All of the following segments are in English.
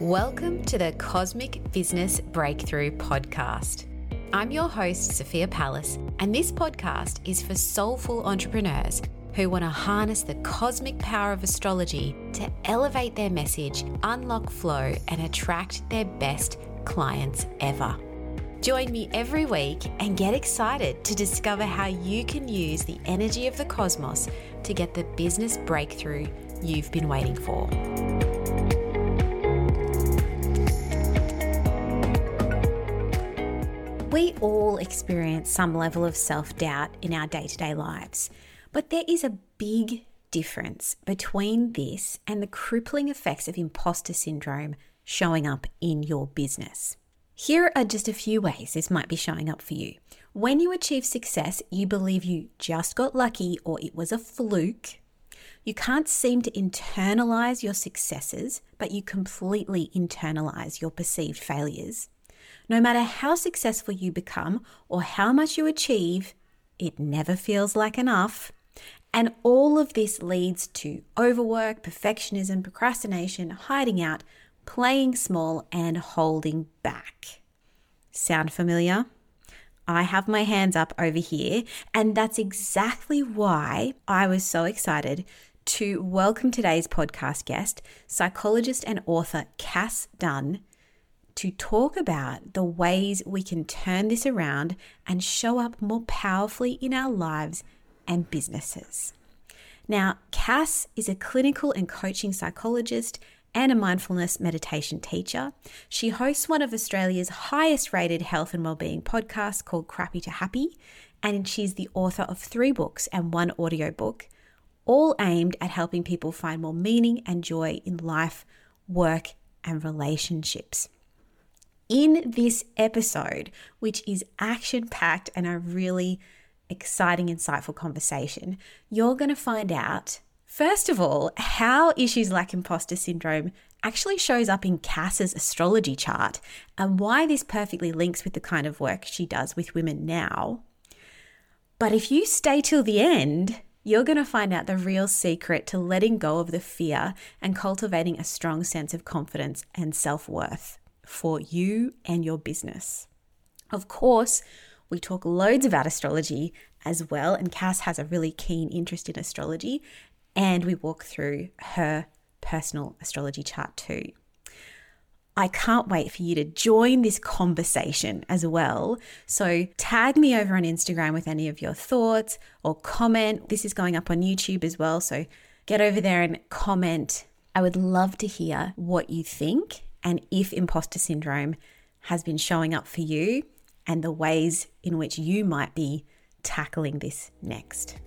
Welcome to the Cosmic Business Breakthrough Podcast. I'm your host, Sophia Palace, and this podcast is for soulful entrepreneurs who want to harness the cosmic power of astrology to elevate their message, unlock flow, and attract their best clients ever. Join me every week and get excited to discover how you can use the energy of the cosmos to get the business breakthrough you've been waiting for. We all experience some level of self-doubt in our day-to-day lives, but there is a big difference between this and the crippling effects of imposter syndrome showing up in your business. Here are just a few ways this might be showing up for you. When you achieve success, you believe you just got lucky or it was a fluke. You can't seem to internalize your successes, but you completely internalize your perceived failures. No matter how successful you become or how much you achieve, it never feels like enough. And all of this leads to overwork, perfectionism, procrastination, hiding out, playing small, and holding back. Sound familiar? I have my hands up over here, and that's exactly why I was so excited to welcome today's podcast guest, psychologist and author Cass Dunn, to talk about the ways we can turn this around and show up more powerfully in our lives and businesses. Now, Cass is a clinical and coaching psychologist and a mindfulness meditation teacher. She hosts one of Australia's highest rated health and wellbeing podcasts called Crappy to Happy, and she's the author of 3 books and 1 audiobook, all aimed at helping people find more meaning and joy in life, work, and relationships. In this episode, which is action-packed and a really exciting, insightful conversation, you're going to find out, first of all, how issues like imposter syndrome actually shows up in Cass's astrology chart and why this perfectly links with the kind of work she does with women now. But if you stay till the end, you're going to find out the real secret to letting go of the fear and cultivating a strong sense of confidence and self-worth for you and your business. Of course, we talk loads about astrology as well, and Cass has a really keen interest in astrology, and we walk through her personal astrology chart too. I can't wait for you to join this conversation as well. So tag me over on Instagram with any of your thoughts or comment. This is going up on YouTube as well, so get over there and comment. I would love to hear what you think and if imposter syndrome has been showing up for you and the ways in which you might be tackling this next.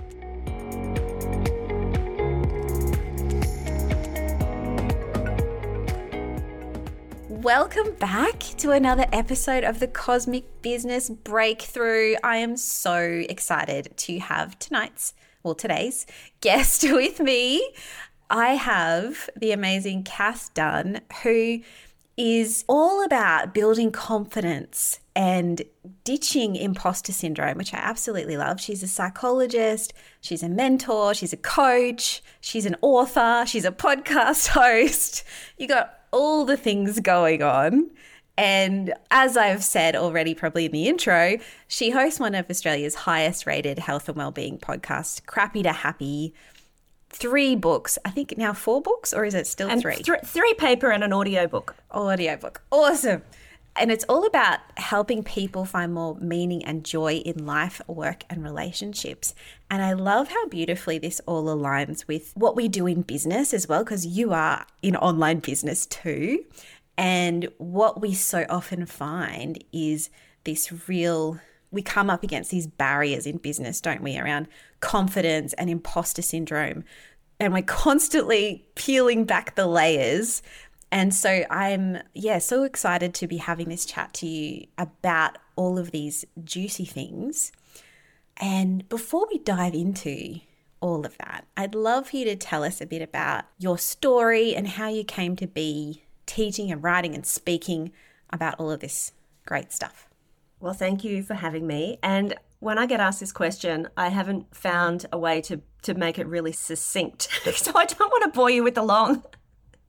Welcome back to another episode of the Cosmic Business Breakthrough. I am so excited to have today's guest with me. I have the amazing Cass Dunn, who is all about building confidence and ditching imposter syndrome, which I absolutely love. She's a psychologist, she's a mentor, she's a coach, she's an author, she's a podcast host. You got all the things going on. And as I've said already, probably in the intro, she hosts one of Australia's highest rated health and wellbeing podcasts, Crappy to Happy. 3 books, I think now 4 books, or is it still 3? 3 paper and an audiobook. Audiobook. Awesome. And it's all about helping people find more meaning and joy in life, work, and relationships. And I love how beautifully this all aligns with what we do in business as well, because you are in online business too. And what we so often find is we come up against these barriers in business, don't we, around confidence and imposter syndrome. And we're constantly peeling back the layers. And so I'm, so excited to be having this chat to you about all of these juicy things. And before we dive into all of that, I'd love for you to tell us a bit about your story and how you came to be teaching and writing and speaking about all of this great stuff. Well, thank you for having me. And when I get asked this question, I haven't found a way to make it really succinct. So I don't want to bore you with the long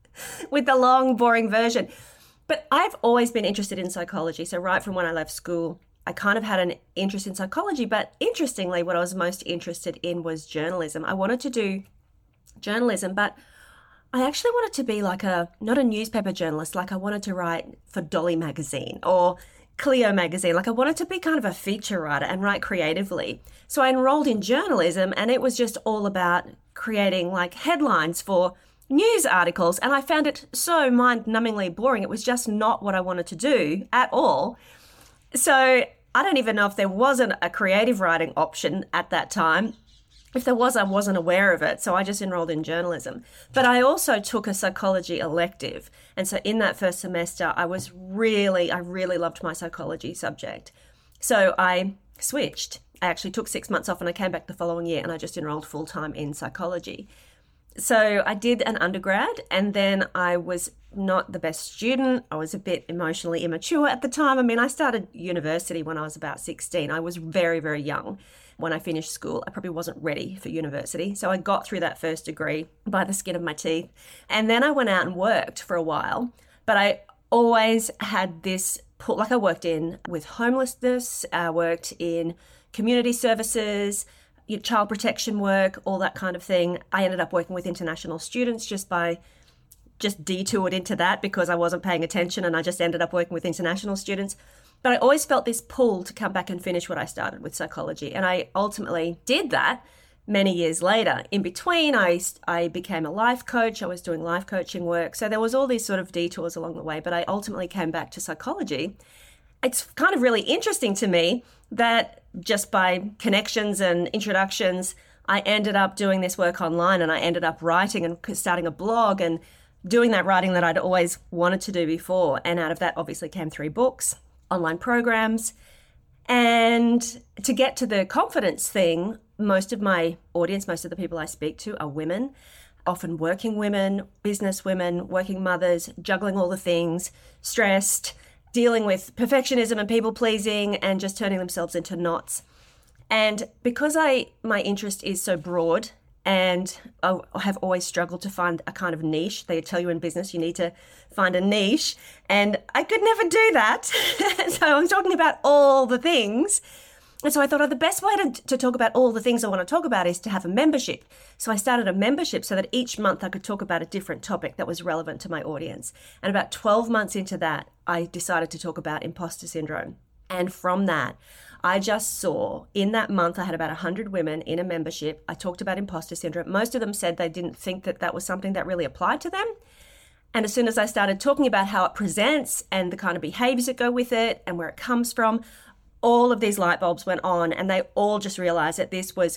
with the long, boring version. But I've always been interested in psychology. So right from when I left school, I kind of had an interest in psychology. But interestingly, what I was most interested in was journalism. I wanted to do journalism, but I actually wanted to be like not a newspaper journalist, like I wanted to write for Dolly magazine or Clio magazine. Like I wanted to be kind of a feature writer and write creatively. So I enrolled in journalism, and it was just all about creating like headlines for news articles. And I found it so mind-numbingly boring. It was just not what I wanted to do at all. So I don't even know if there wasn't a creative writing option at that time. If there was, I wasn't aware of it. So I just enrolled in journalism. But I also took a psychology elective. And so in that first semester, I really loved my psychology subject. So I switched. I actually took 6 months off and I came back the following year and I just enrolled full-time in psychology. So I did an undergrad, and then I was not the best student. I was a bit emotionally immature at the time. I mean, I started university when I was about 16. I was very, very young when I finished school. I probably wasn't ready for university. So I got through that first degree by the skin of my teeth. And then I went out and worked for a while. But I always had this pull, like I worked in with homelessness, I worked in community services, child protection work, all that kind of thing. I ended up working with international students just detoured into that because I wasn't paying attention, and I just ended up working with international students. But I always felt this pull to come back and finish what I started with psychology. And I ultimately did that many years later. In between, I became a life coach. I was doing life coaching work. So there was all these sort of detours along the way, but I ultimately came back to psychology. It's kind of really interesting to me that just by connections and introductions, I ended up doing this work online, and I ended up writing and starting a blog and doing that writing that I'd always wanted to do before. And out of that obviously came 3 books, online programs. And to get to the confidence thing, most of my audience, most of the people I speak to are women, often working women, business women, working mothers, juggling all the things, stressed, dealing with perfectionism and people pleasing, and just turning themselves into knots. And because my interest is so broad, and I have always struggled to find a kind of niche. They tell you in business you need to find a niche, and I could never do that. So I'm talking about all the things. And so I thought, the best way to talk about all the things I want to talk about is to have a membership. So I started a membership so that each month I could talk about a different topic that was relevant to my audience. And about 12 months into that, I decided to talk about imposter syndrome. And from that, I just saw in that month, I had about 100 women in a membership. I talked about imposter syndrome. Most of them said they didn't think that was something that really applied to them. And as soon as I started talking about how it presents and the kind of behaviors that go with it and where it comes from, all of these light bulbs went on, and they all just realized that this was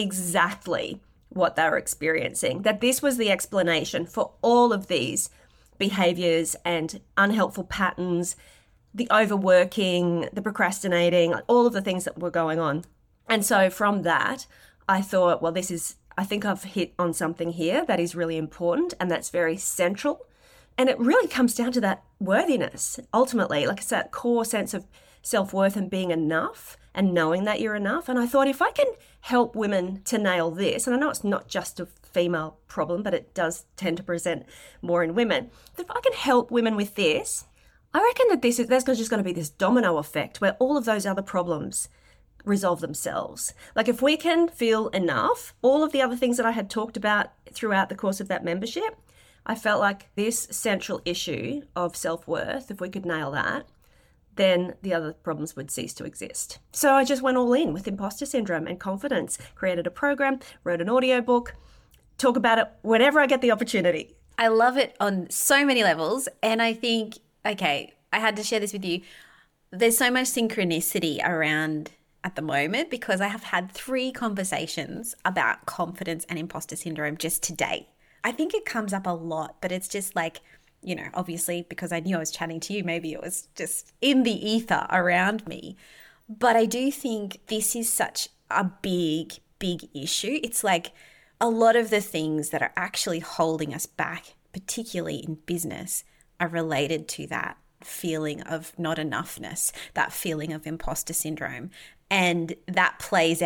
exactly what they were experiencing, that this was the explanation for all of these behaviors and unhelpful patterns, the overworking, the procrastinating, all of the things that were going on. And so from that, I thought, well, I think I've hit on something here that is really important and that's very central. And it really comes down to that worthiness, ultimately. Like it's that core sense of self-worth and being enough and knowing that you're enough. And I thought, if I can help women to nail this, and I know it's not just a female problem, but it does tend to present more in women. If I can help women with this, I reckon that there's just going to be this domino effect where all of those other problems resolve themselves. Like if we can feel enough, all of the other things that I had talked about throughout the course of that membership, I felt like this central issue of self-worth, if we could nail that, then the other problems would cease to exist. So I just went all in with imposter syndrome and confidence, created a program, wrote an audiobook, talk about it whenever I get the opportunity. I love it on so many levels. And I think, okay, I had to share this with you. There's so much synchronicity around at the moment because I have had 3 conversations about confidence and imposter syndrome just today. I think it comes up a lot, but it's just like, you know, obviously because I knew I was chatting to you, maybe it was just in the ether around me. But I do think this is such a big, big issue. It's like a lot of the things that are actually holding us back, particularly in business, are related to that feeling of not enoughness, that feeling of imposter syndrome. And that plays out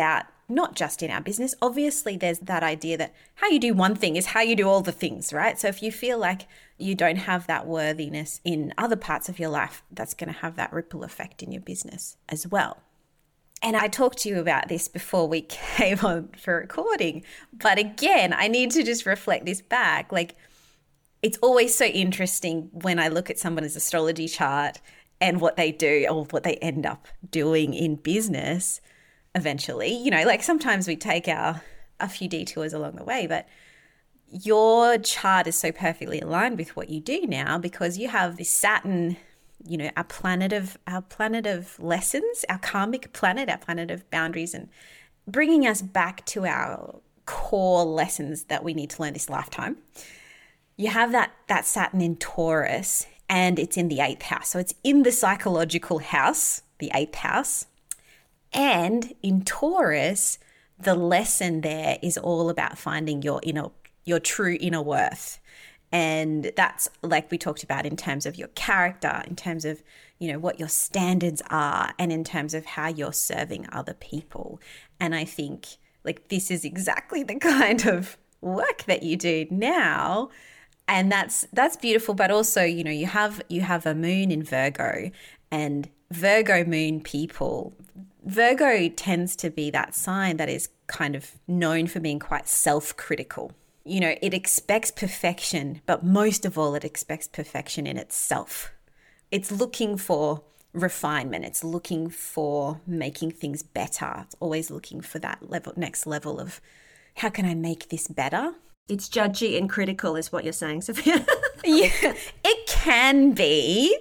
not just in our business. Obviously, there's that idea that how you do one thing is how you do all the things, right? So if you feel like you don't have that worthiness in other parts of your life, that's going to have that ripple effect in your business as well. And I talked to you about this before we came on for recording. But again, I need to just reflect this back. Like, it's always so interesting when I look at someone's astrology chart and what they do or what they end up doing in business eventually. You know, like sometimes we take a few detours along the way, but your chart is so perfectly aligned with what you do now because you have this Saturn, you know, our planet of lessons, our karmic planet, our planet of boundaries, and bringing us back to our core lessons that we need to learn this lifetime. You have that Saturn in Taurus, and it's in the 8th house. So it's in the psychological house, the 8th house. And in Taurus, the lesson there is all about finding your true inner worth. And that's like we talked about in terms of your character, in terms of, you know, what your standards are, and in terms of how you're serving other people. And I think like this is exactly the kind of work that you do now. And that's beautiful. But also, you know, you have a moon in Virgo, and Virgo moon people, Virgo tends to be that sign that is kind of known for being quite self-critical. You know, it expects perfection, but most of all, it expects perfection in itself. It's looking for refinement. It's looking for making things better. It's always looking for that next level of how can I make this better? It's judgy and critical is what you're saying, Sophia. Yeah, it can be.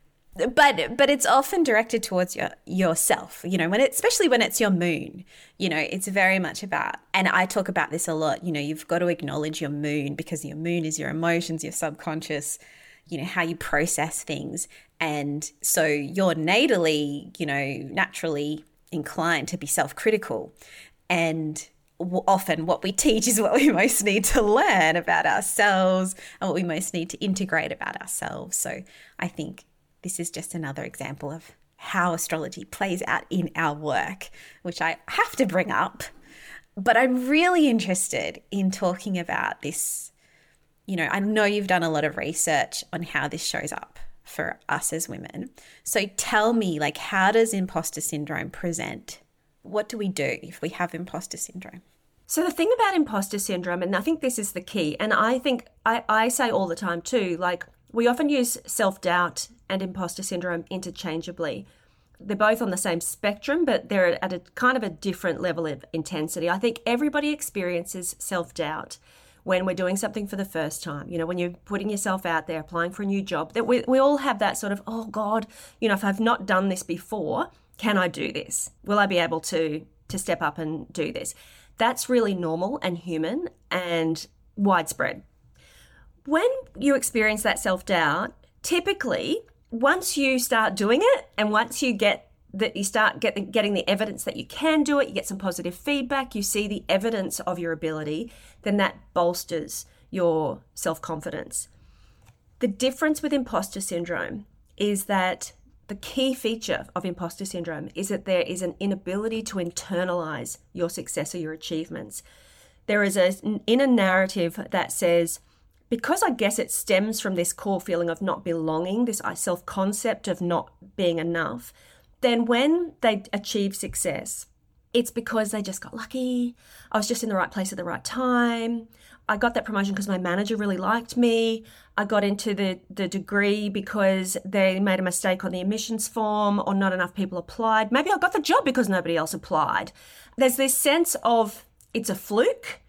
But it's often directed towards yourself, you know, especially when it's your moon, you know, it's very much about, and I talk about this a lot, you know, you've got to acknowledge your moon because your moon is your emotions, your subconscious, you know, how you process things. And so you're natally, you know, naturally inclined to be self-critical. And often what we teach is what we most need to learn about ourselves and what we most need to integrate about ourselves. So I think this is just another example of how astrology plays out in our work, which I have to bring up. But I'm really interested in talking about this. You know, I know you've done a lot of research on how this shows up for us as women. So tell me, like, how does imposter syndrome present? What do we do if we have imposter syndrome? So the thing about imposter syndrome, and I think this is the key, and I think I say all the time too, like, we often use self-doubt and imposter syndrome interchangeably. They're both on the same spectrum, but they're at a kind of a different level of intensity. I think everybody experiences self-doubt when we're doing something for the first time. You know, when you're putting yourself out there, applying for a new job, that we all have that sort of, oh God, you know, if I've not done this before, can I do this? Will I be able to step up and do this? That's really normal and human and widespread. When you experience that self-doubt, typically, once you start doing it and once you get that, you start getting the evidence that you can do it, you get some positive feedback, you see the evidence of your ability, then that bolsters your self-confidence. The difference with imposter syndrome is that the key feature of imposter syndrome is that there is an inability to internalize your success or your achievements. There is an inner narrative that says, because I guess it stems from this core feeling of not belonging, this self-concept of not being enough, then when they achieve success, it's because they just got lucky. I was just in the right place at the right time. I got that promotion because my manager really liked me. I got into the degree because they made a mistake on the admissions form or not enough people applied. Maybe I got the job because nobody else applied. There's this sense of it's a fluke,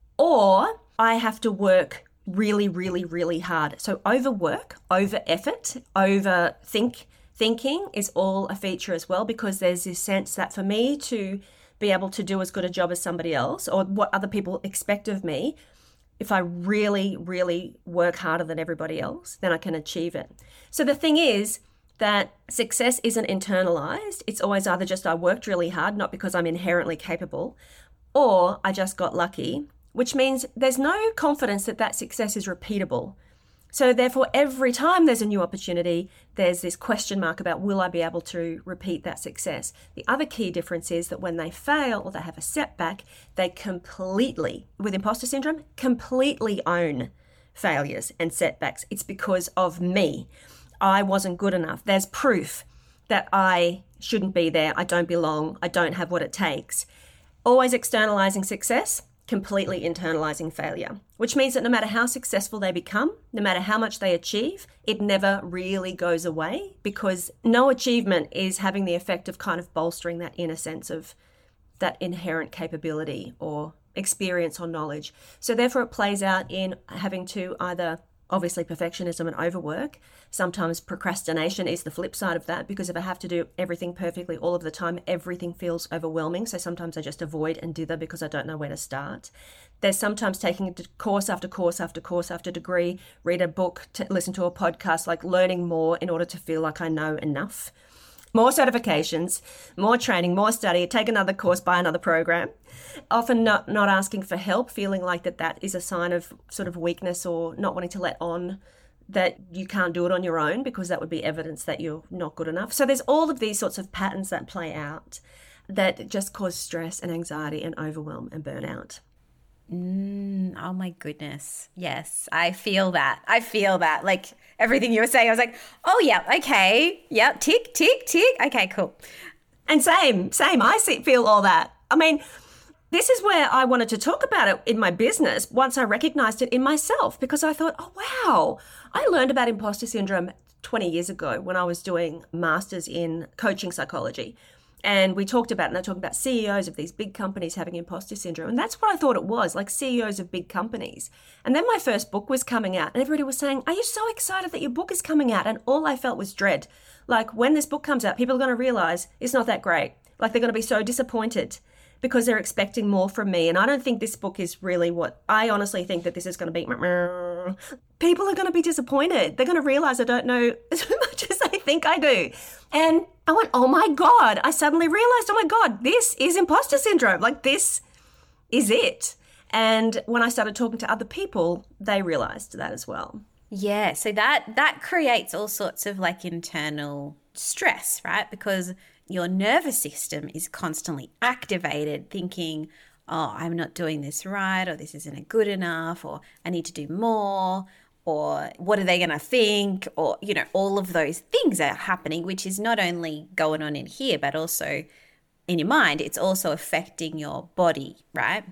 or I have to work really, really, really hard. So overwork, over effort, over thinking is all a feature as well, because there's this sense that for me to be able to do as good a job as somebody else or what other people expect of me, if I really, really work harder than everybody else, then I can achieve it. So the thing is that success isn't internalized. It's always either just I worked really hard, not because I'm inherently capable, or I just got lucky, which means there's no confidence that that success is repeatable. So therefore, every time there's a new opportunity, there's this question mark about, will I be able to repeat that success? The other key difference is that when they fail or they have a setback, they completely, with imposter syndrome, completely own failures and setbacks. It's because of me. I wasn't good enough. There's proof that I shouldn't be there. I don't belong. I don't have what it takes. Always externalizing success, completely internalizing failure, which means that no matter how successful they become, no matter how much they achieve, it never really goes away, because no achievement is having the effect of kind of bolstering that inner sense of that inherent capability or experience or knowledge. So therefore it plays out in having to either, obviously, perfectionism and overwork. Sometimes procrastination is the flip side of that, because if I have to do everything perfectly all of the time, everything feels overwhelming. So sometimes I just avoid and dither because I don't know where to start. There's sometimes taking a course after course after course after degree, read a book, listen to a podcast, like learning more in order to feel like I know enough. More certifications, more training, more study, take another course, buy another program. Often not asking for help, feeling like that is a sign of sort of weakness or not wanting to let on that you can't do it on your own, because that would be evidence that you're not good enough. So there's all of these sorts of patterns that play out that just cause stress and anxiety and overwhelm and burnout. Oh my goodness. Yes, I feel that. Like everything you were saying, I was like, oh yeah, okay. Yeah, tick, tick, tick. Okay, cool. And same. I feel all that. I mean, this is where I wanted to talk about it in my business once I recognized it in myself, because I thought, oh wow, I learned about imposter syndrome 20 years ago when I was doing masters in coaching psychology. And we talked about, and I talked about CEOs of these big companies having imposter syndrome. And that's what I thought it was, like CEOs of big companies. And then my first book was coming out and everybody was saying, are you so excited that your book is coming out? And all I felt was dread. Like, when this book comes out, people are going to realize it's not that great. Like, they're going to be so disappointed because they're expecting more from me. And I don't think this book is really what, I honestly think that this is going to be, people are going to be disappointed. They're going to realize I don't know as much as they think I do. And I went, oh my God, I suddenly realized, oh my God, this is imposter syndrome. Like, this is it. And when I started talking to other people, they realized that as well. Yeah, so that creates all sorts of like internal stress, right? Because your nervous system is constantly activated, thinking, oh, I'm not doing this right, or this isn't good enough, or I need to do more, or what are they going to think, or, you know, all of those things are happening, which is not only going on in here, but also in your mind. It's also affecting your body, right?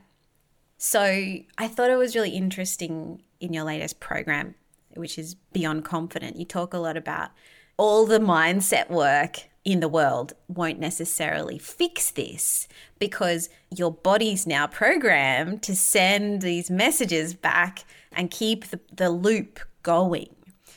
So I thought it was really interesting in your latest program, which is Beyond Confident. You talk a lot about all the mindset work in the world won't necessarily fix this, because your body's now programmed to send these messages back and keep the loop going.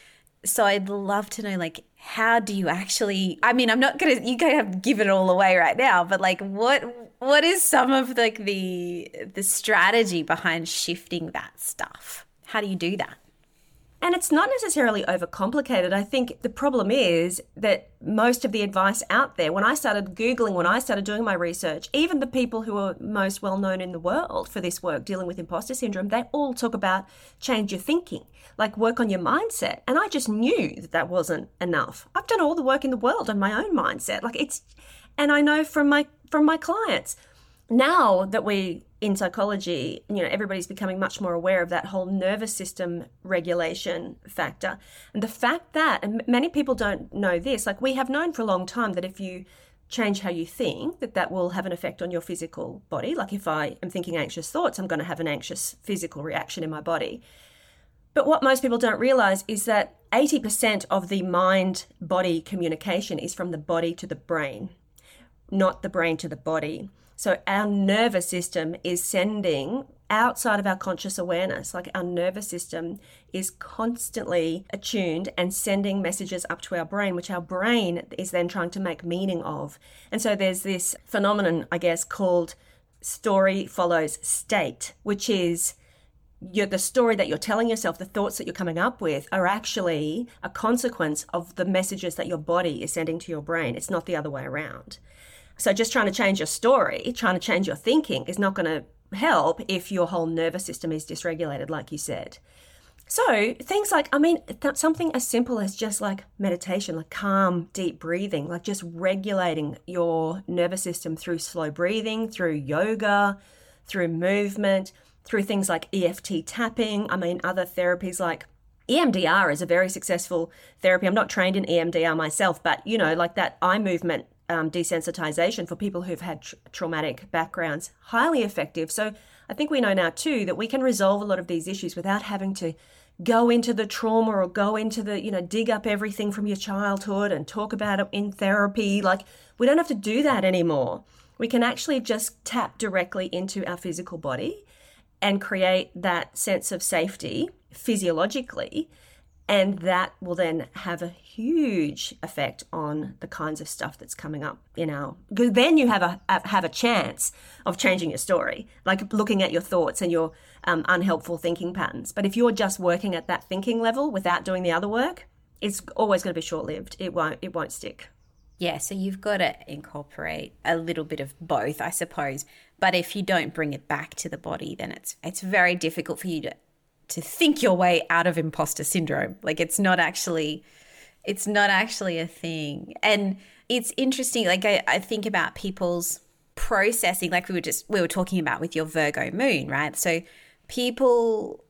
So I'd love to know, like, how do you actually, I mean, you can't have to give it all away right now, but like what is some of like the strategy behind shifting that stuff? How do you do that? And it's not necessarily overcomplicated. I think the problem is that most of the advice out there, when I started Googling, when I started doing my research, even the people who are most well known in the world for this work dealing with imposter syndrome, they all talk about change your thinking, like work on your mindset. And I just knew that wasn't enough. I've done all the work in the world on my own mindset. And I know from my clients, now that in psychology, you know, everybody's becoming much more aware of that whole nervous system regulation factor. And the fact that, and many people don't know this, like, we have known for a long time that if you change how you think, that will have an effect on your physical body. Like, if I am thinking anxious thoughts, I'm going to have an anxious physical reaction in my body. But what most people don't realize is that 80% of the mind-body communication is from the body to the brain, not the brain to the body. So our nervous system is sending outside of our conscious awareness, like our nervous system is constantly attuned and sending messages up to our brain, which our brain is then trying to make meaning of. And so there's this phenomenon, I guess, called story follows state, which is the story that you're telling yourself, the thoughts that you're coming up with are actually a consequence of the messages that your body is sending to your brain. It's not the other way around. So just trying to change your story, trying to change your thinking is not going to help if your whole nervous system is dysregulated, like you said. So things like, something as simple as just like meditation, like calm, deep breathing, like just regulating your nervous system through slow breathing, through yoga, through movement, through things like EFT tapping. Other therapies like EMDR is a very successful therapy. I'm not trained in EMDR myself, but like that eye movement desensitization for people who've had traumatic backgrounds, highly effective. So I think we know now too that we can resolve a lot of these issues without having to go into the trauma or go into the, dig up everything from your childhood and talk about it in therapy. Like, we don't have to do that anymore. We can actually just tap directly into our physical body and create that sense of safety physiologically. And that will then have a huge effect on the kinds of stuff that's coming up because then you have a chance of changing your story, like looking at your thoughts and your unhelpful thinking patterns. But if you're just working at that thinking level without doing the other work, it's always going to be short-lived. It won't stick. Yeah, so you've got to incorporate a little bit of both, I suppose. But if you don't bring it back to the body, then it's very difficult for you to think your way out of imposter syndrome. Like, it's not actually a thing. And it's interesting, like I think about people's processing, like we were talking about with your Virgo moon, right? So people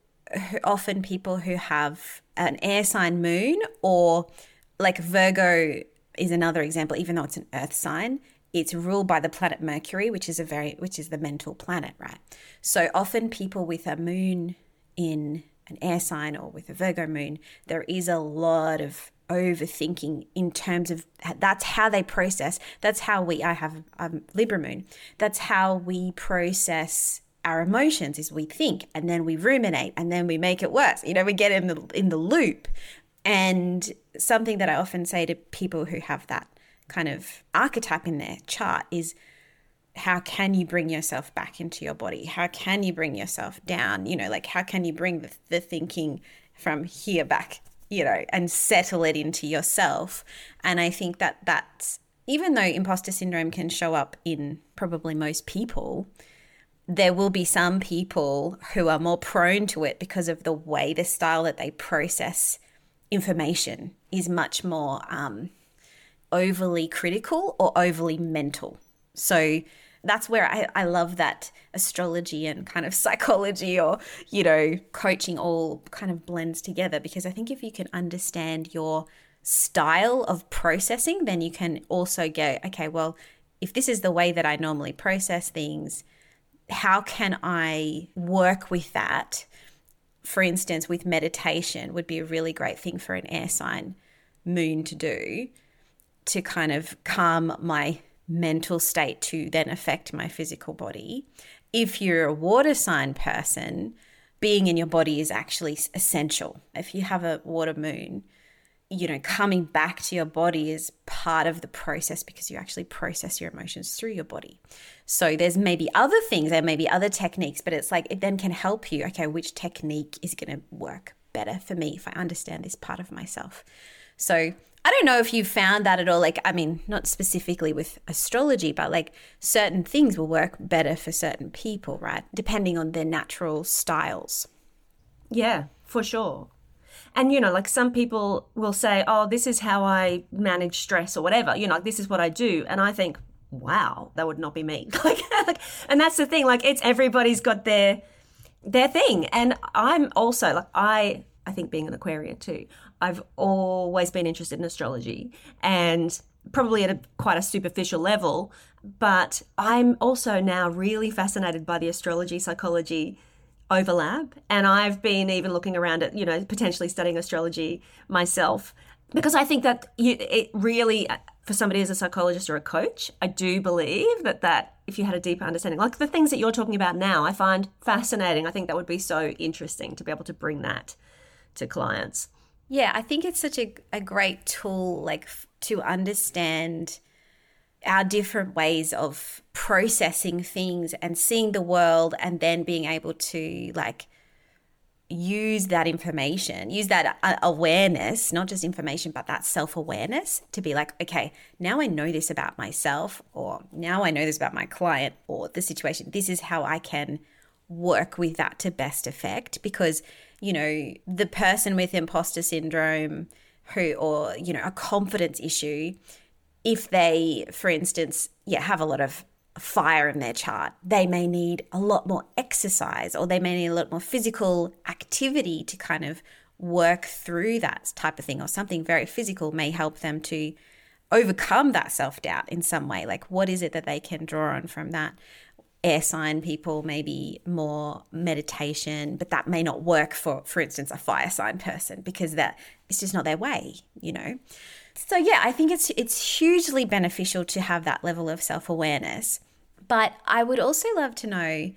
who have an air sign moon, or like Virgo is another example, even though it's an earth sign, it's ruled by the planet Mercury, which is the mental planet, right? So often people with a moon in an air sign or with a Virgo moon, there is a lot of overthinking in terms of that's how they process. That's how I have a Libra moon. That's how we process our emotions, is we think and then we ruminate and then we make it worse. We get in the loop. And something that I often say to people who have that kind of archetype in their chart is, how can you bring yourself back into your body? How can you bring yourself down? How can you bring the thinking from here back, and settle it into yourself? And I think that's, even though imposter syndrome can show up in probably most people, there will be some people who are more prone to it because of the way, the style that they process information is much more overly critical or overly mental. So that's where I love that astrology and kind of psychology or, coaching all kind of blends together, because I think if you can understand your style of processing, then you can also go, okay, well, if this is the way that I normally process things, how can I work with that? For instance, with meditation would be a really great thing for an air sign moon to do, to kind of calm my mental state to then affect my physical body. If you're a water sign person, being in your body is actually essential. If you have a water moon, coming back to your body is part of the process, because you actually process your emotions through your body. So there's maybe other things, there may be other techniques, but it's like it then can help you, okay, which technique is going to work better for me if I understand this part of myself. So I don't know if you've found that at all. Not specifically with astrology, but certain things will work better for certain people, right? Depending on their natural styles. Yeah, for sure. And, some people will say, oh, this is how I manage stress or whatever, this is what I do. And I think, wow, that would not be me. And that's the thing, it's everybody's got their thing. And I'm also I think being an Aquarian too, I've always been interested in astrology, and probably at quite a superficial level, but I'm also now really fascinated by the astrology psychology overlap. And I've been even looking around at, potentially studying astrology myself, because I think that it really, for somebody as a psychologist or a coach, I do believe that if you had a deeper understanding, like the things that you're talking about now, I find fascinating. I think that would be so interesting to be able to bring that to clients. Yeah, I think it's such a great tool, to understand our different ways of processing things and seeing the world, and then being able to use that information, use that awareness, not just information, but that self-awareness to be okay, now I know this about myself, or now I know this about my client or the situation. This is how I can work with that to best effect, because, you know, the person with imposter syndrome or, you know, a confidence issue, if they, for instance, have a lot of fire in their chart, they may need a lot more exercise, or they may need a lot more physical activity to kind of work through that type of thing, or something very physical may help them to overcome that self-doubt in some way. Like, what is it that they can draw on from that? Air sign people, maybe more meditation, but that may not work for instance, a fire sign person, because that it's just not their way, you know? So yeah, I think it's hugely beneficial to have that level of self-awareness. But I would also love to know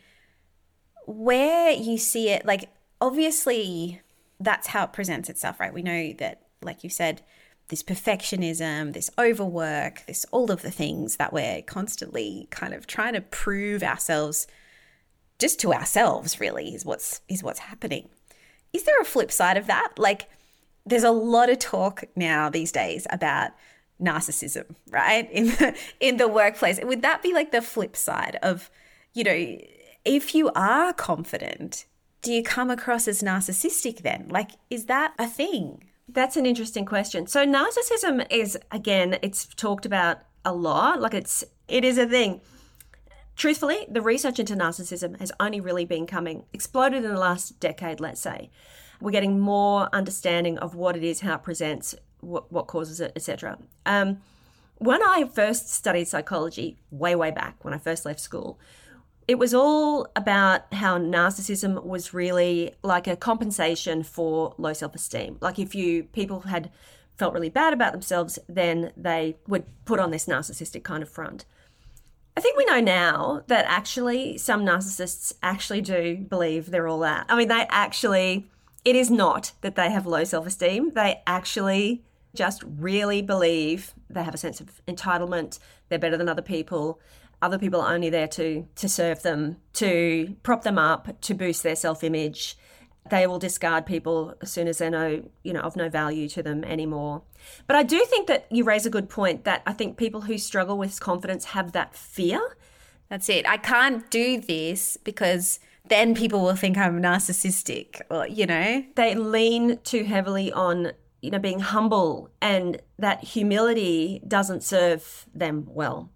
where you see it. Like, obviously that's how it presents itself, right? We know that, like you said, this perfectionism, this overwork, this all of the things that we're constantly kind of trying to prove ourselves, just to ourselves, really, is what's happening. Is there a flip side of that? Like, there's a lot of talk now these days about narcissism, right? In the workplace. Would that be like the flip side of, you know, if you are confident, do you come across as narcissistic then? Like, is that a thing? That's an interesting question. So narcissism is, again, it's talked about a lot. Like, it is a thing. Truthfully, the research into narcissism has only really been exploded in the last decade, let's say. We're getting more understanding of what it is, how it presents, what causes it, etc. When I first studied psychology, way back when I first left school, it was all about how narcissism was really like a compensation for low self-esteem. Like, if people had felt really bad about themselves, then they would put on this narcissistic kind of front. I think we know now that actually some narcissists actually do believe they're all that. I mean, it is not that they have low self-esteem. They actually just really believe they have a sense of entitlement. They're better than other people. Other people are only there to serve them, to prop them up, to boost their self-image. They will discard people as soon as they know, of no value to them anymore. But I do think that you raise a good point, that I think people who struggle with confidence have that fear. That's it. I can't do this because then people will think I'm narcissistic, or, They lean too heavily on, being humble, and that humility doesn't serve them well.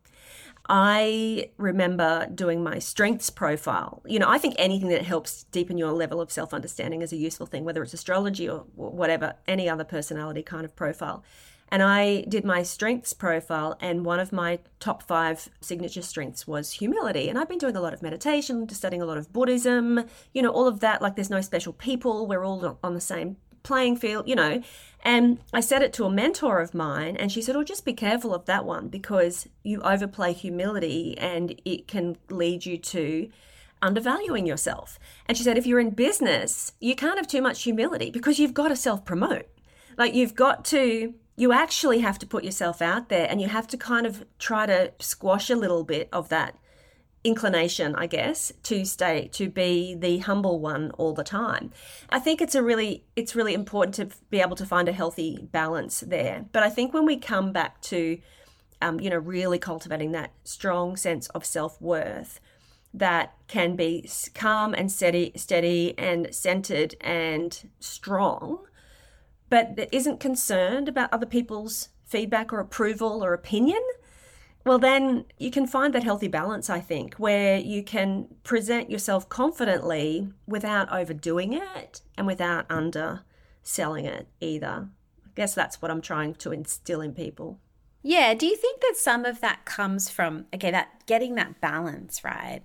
I remember doing my strengths profile. I think anything that helps deepen your level of self-understanding is a useful thing, whether it's astrology or whatever, any other personality kind of profile. And I did my strengths profile, and one of my top 5 signature strengths was humility. And I've been doing a lot of meditation, studying a lot of Buddhism, all of that. Like, there's no special people. We're all on the same playing field, And I said it to a mentor of mine, and she said, "Oh, just be careful of that one, because you overplay humility and it can lead you to undervaluing yourself." And she said, if you're in business, you can't have too much humility, because you've got to self-promote. Like, you actually have to put yourself out there, and you have to kind of try to squash a little bit of that inclination, I guess, to be the humble one all the time. I think it's really important to be able to find a healthy balance there. But I think when we come back to, really cultivating that strong sense of self-worth that can be calm and steady and centered and strong, but that isn't concerned about other people's feedback or approval or opinion, well, then you can find that healthy balance, I think, where you can present yourself confidently without overdoing it and without underselling it either. I guess that's what I'm trying to instill in people. Yeah. Do you think that some of that comes from, that getting that balance, right?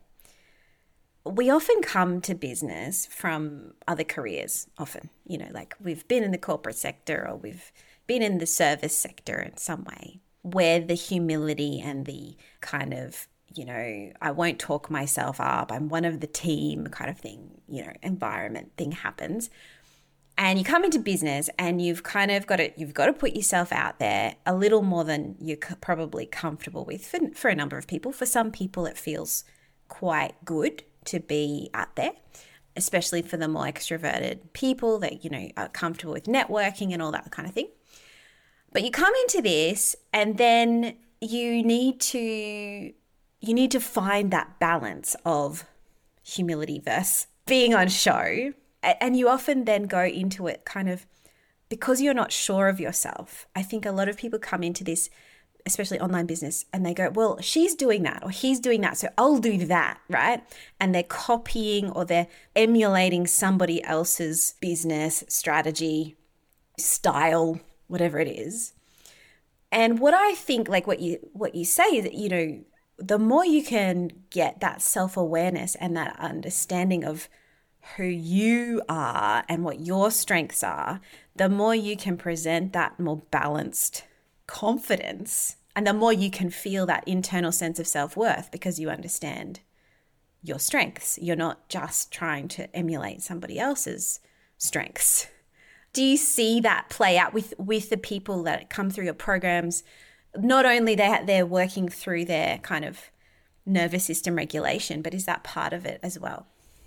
We often come to business from other careers, often, like we've been in the corporate sector, or we've been in the service sector in some way, where the humility and the kind of, I won't talk myself up, I'm one of the team kind of thing, environment thing happens. And you come into business and you've got to put yourself out there a little more than you're probably comfortable with for a number of people. For some people, it feels quite good to be out there, especially for the more extroverted people that, are comfortable with networking and all that kind of thing. But you come into this, and then you need to find that balance of humility versus being on show. And you often then go into it kind of because you're not sure of yourself. I think a lot of people come into this, especially online business, and they go, well, she's doing that or he's doing that, so I'll do that, right? And they're copying or they're emulating somebody else's business strategy, style, whatever it is. And what I think, like what you say is that, you know, the more you can get that self-awareness and that understanding of who you are and what your strengths are, the more you can present that more balanced confidence, and the more you can feel that internal sense of self-worth because you understand your strengths. You're not just trying to emulate somebody else's strengths. Do you see that play out with the people that come through your programs? Not only they're working through their kind of nervous system regulation, but is that part of it as well?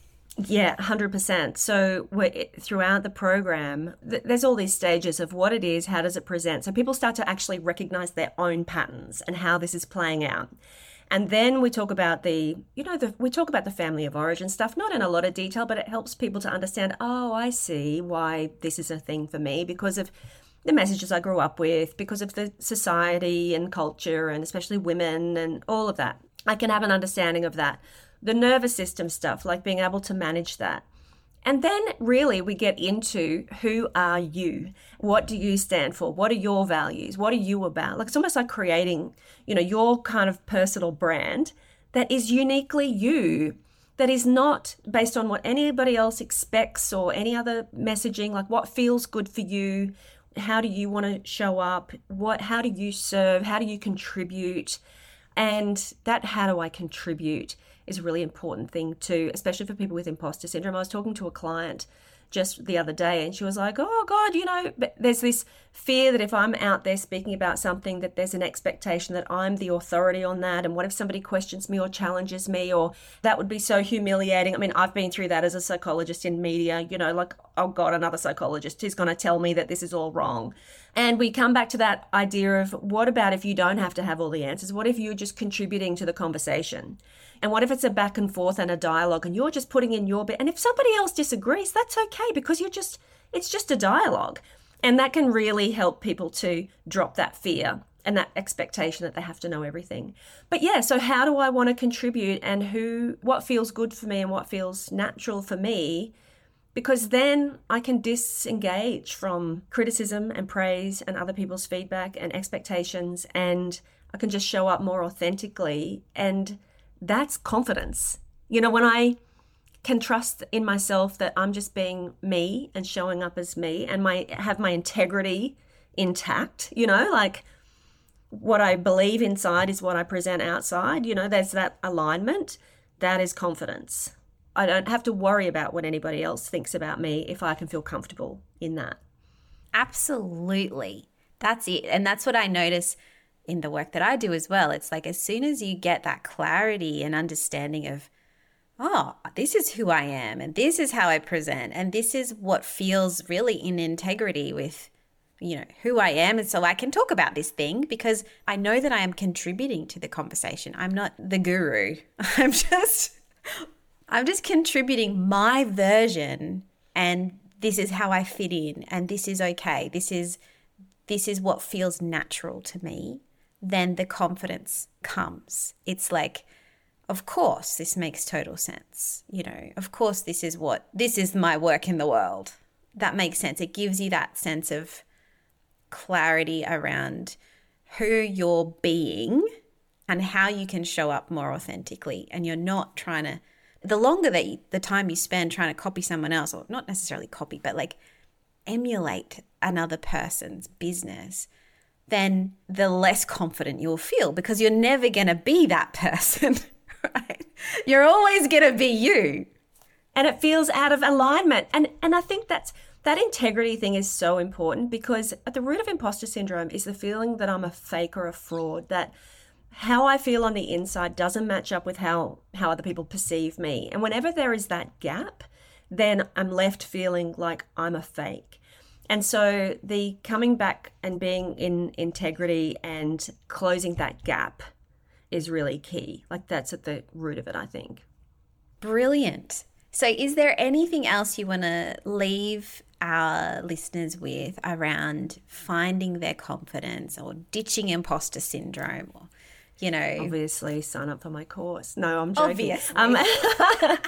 Yeah, 100%. So throughout the program, there's all these stages of what it is, how does it present? So people start to actually recognize their own patterns and how this is playing out. And then we talk about we talk about the family of origin stuff, not in a lot of detail, but it helps people to understand, oh, I see why this is a thing for me because of the messages I grew up with, because of the society and culture, and especially women and all of that. I can have an understanding of that. The nervous system stuff, like being able to manage that. And then really we get into who are you? What do you stand for? What are your values? What are you about? Like it's almost like creating, you know, your kind of personal brand that is uniquely you, that is not based on what anybody else expects or any other messaging, like what feels good for you. How do you want to show up? How do you serve? How do you contribute? And that how do I contribute is a really important thing too, especially for people with imposter syndrome. I was talking to a client just the other day and she was like, oh God, you know, but there's this fear that if I'm out there speaking about something that there's an expectation that I'm the authority on that. And what if somebody questions me or challenges me, or that would be so humiliating. I mean, I've been through that as a psychologist in media, you know, like, oh God, another psychologist who's going to tell me that this is all wrong. And we come back to that idea of what about if you don't have to have all the answers? What if you're just contributing to the conversation? And what if it's a back and forth and a dialogue and you're just putting in your bit? And if somebody else disagrees, that's okay because it's just a dialogue. And that can really help people to drop that fear and that expectation that they have to know everything. But yeah, so how do I want to contribute and what feels good for me and what feels natural for me? Because then I can disengage from criticism and praise and other people's feedback and expectations, and I can just show up more authentically. And that's confidence. You know, when I can trust in myself that I'm just being me and showing up as me and have my integrity intact, you know, like what I believe inside is what I present outside. You know, there's that alignment. That is confidence. I don't have to worry about what anybody else thinks about me if I can feel comfortable in that. Absolutely. That's it. And that's what I notice in the work that I do as well. It's like as soon as you get that clarity and understanding of, oh, this is who I am and this is how I present and this is what feels really in integrity with, you know, who I am. And so I can talk about this thing because I know that I am contributing to the conversation. I'm not the guru. I'm just contributing my version, and this is how I fit in, and this is okay. This is what feels natural to me. Then the confidence comes. It's like, of course, this makes total sense. You know, of course, this is my work in the world. That makes sense. It gives you that sense of clarity around who you're being and how you can show up more authentically. And you're not trying to, the longer the time you spend trying to copy someone else, or not necessarily copy, but like emulate another person's business, then the less confident you'll feel because you're never going to be that person, right? You're always going to be you. And it feels out of alignment. And I think that integrity thing is so important because at the root of imposter syndrome is the feeling that I'm a fake or a fraud, that how I feel on the inside doesn't match up with how other people perceive me. And whenever there is that gap, then I'm left feeling like I'm a fake. And so the coming back and being in integrity and closing that gap is really key. Like that's at the root of it, I think. Brilliant. So is there anything else you want to leave our listeners with around finding their confidence or ditching imposter syndrome, or, you know? Obviously, sign up for my course. No, I'm joking. Obviously.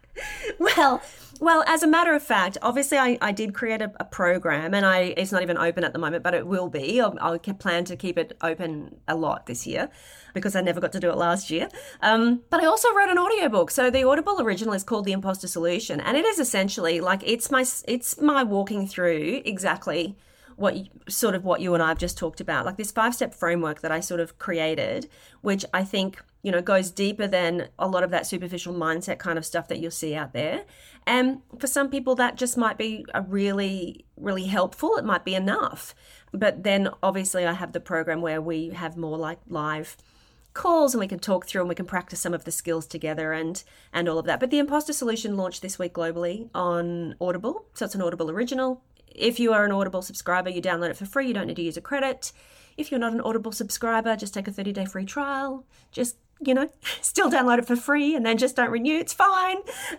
Well, as a matter of fact, obviously I did create a program, and it's not even open at the moment, but it will be. I plan to keep it open a lot this year because I never got to do it last year. But I also wrote an audiobook. So the Audible original is called The Imposter Solution, and it is essentially like it's my walking through exactly what you and I have just talked about, like this 5-step framework that I sort of created, which I think, you know, goes deeper than a lot of that superficial mindset kind of stuff that you'll see out there. And for some people that just might be a really, really helpful. It might be enough. But then obviously I have the program where we have more like live calls and we can talk through and we can practice some of the skills together and all of that. But the Imposter Solution launched this week globally on Audible. So it's an Audible original. If you are an Audible subscriber, you download it for free. You don't need to use a credit. If you're not an Audible subscriber, just take a 30-day free trial. Just, you know, still download it for free and then just don't renew. It's fine.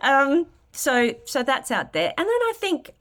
So that's out there. And then I think,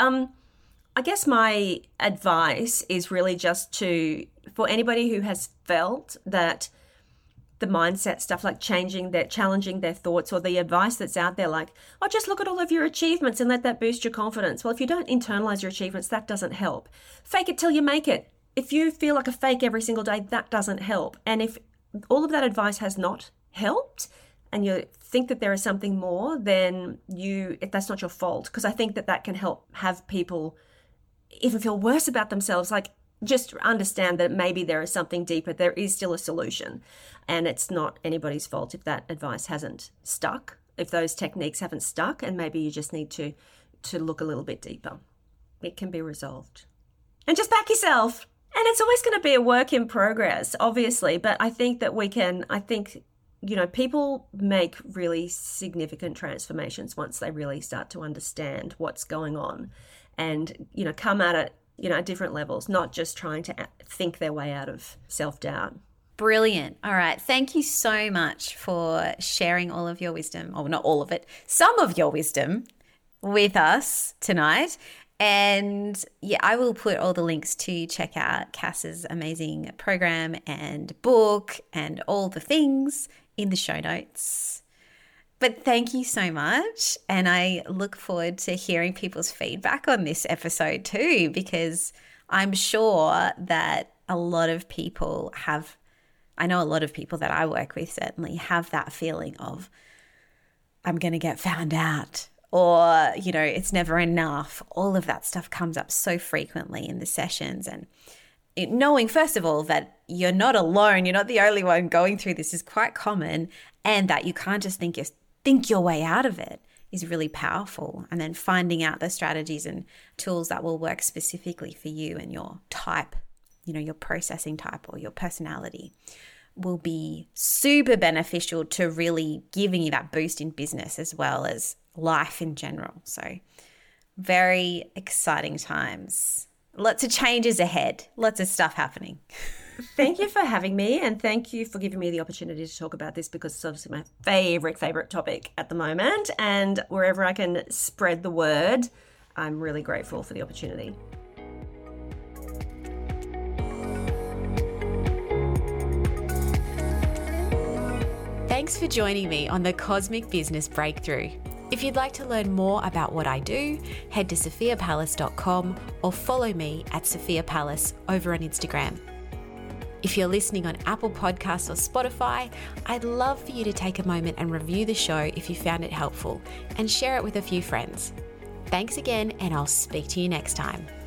I guess my advice is really just for anybody who has felt that the mindset stuff, like challenging their thoughts, or the advice that's out there, like, oh, just look at all of your achievements and let that boost your confidence. Well, if you don't internalize your achievements, that doesn't help. Fake it till you make it. If you feel like a fake every single day, that doesn't help. And if all of that advice has not helped and you think that there is something more, then that's not your fault. Because I think that can help have people even feel worse about themselves. Like, just understand that maybe there is something deeper. There is still a solution. And it's not anybody's fault if that advice hasn't stuck, if those techniques haven't stuck, and maybe you just need to look a little bit deeper. It can be resolved. And just back yourself. And it's always going to be a work in progress, obviously. But I think that you know, people make really significant transformations once they really start to understand what's going on and, you know, come at it, you know, at different levels, not just trying to think their way out of self-doubt. Brilliant. All right. Thank you so much for sharing all of your wisdom, or not all of it, some of your wisdom with us tonight. And yeah, I will put all the links to check out Cass's amazing program and book and all the things in the show notes. But thank you so much. And I look forward to hearing people's feedback on this episode too, because I'm sure that a lot of people I know a lot of people that I work with certainly have that feeling of, I'm going to get found out, or, you know, it's never enough. All of that stuff comes up so frequently in the sessions. And knowing, first of all, that you're not alone, you're not the only one going through this, is quite common, and that you can't just think your way out of it is really powerful. And then finding out the strategies and tools that will work specifically for you and your type, you know, your processing type or your personality, will be super beneficial to really giving you that boost in business as well as life in general. So very exciting times. Lots of changes ahead. Lots of stuff happening. Thank you for having me, and thank you for giving me the opportunity to talk about this, because it's obviously my favorite topic at the moment, and wherever I can spread the word, I'm really grateful for the opportunity. Thanks for joining me on the Cosmic Business Breakthrough. If you'd like to learn more about what I do, head to sophiapalace.com or follow me at Sophia Palace over on Instagram. If you're listening on Apple Podcasts or Spotify, I'd love for you to take a moment and review the show if you found it helpful, and share it with a few friends. Thanks again, and I'll speak to you next time.